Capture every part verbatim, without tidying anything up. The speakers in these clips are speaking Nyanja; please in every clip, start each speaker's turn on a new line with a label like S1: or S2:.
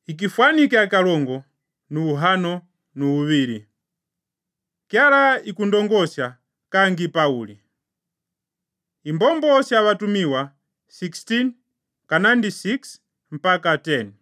S1: Ikifwanike akalongo nu uhano nu uviri. Kyala ikundongosya kangi Pauli. Imbombo sya watumiwa sixteen kanandi six mpaka ten.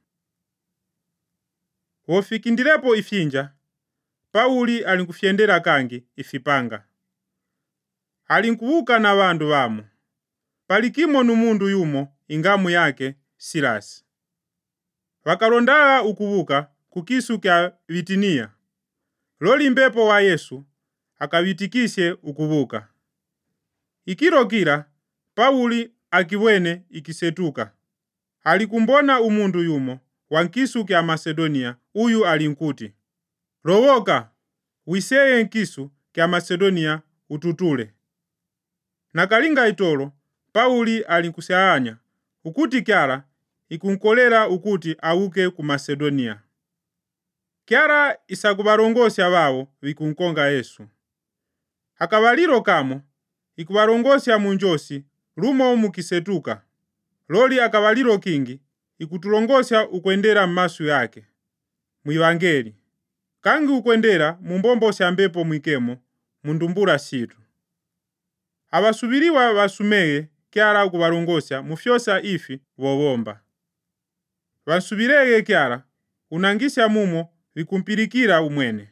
S1: Wofikindilepo ifinja, Pauli alinkufyendera kangi ifipanga. Alinkuwuka na wandu wamo. Palikimo nu mundu yumo ingamu yake Silasi. Wakalondaga ukuwuka kukisu kya Bitiniya. Loli mbepo wa Yesu akawitikisye ukuwuka. Ikilokila Pauli akiwene ikisetuka. Alikumbona umundu yumo wa nkisu kya Macedonia uyu alinkuti, lowoka wiseye nkisu kya Macedonia ututule. Nakalinga itolo Pauli alinkusyahanya ukuti kyala ikunkolela ukuti awuke ku Macedonia. Kyala isakubalongosya wawo wikunkonga Yesu. Akabalilo kamo ikubalongosya munjosi lumo mukisetuka. Loli akabalilo kingi ikutulongosya ukwendera mmasu yake mwivangeli, kangi ukwendera mumbombo sya mbepo mwikemo mundumbula situ. Abasubiriwa basumeye kyala ukubalongosya mufyosa ifi wowomba. Basubireye kyala unangisya mumo vikumpilikila umwene.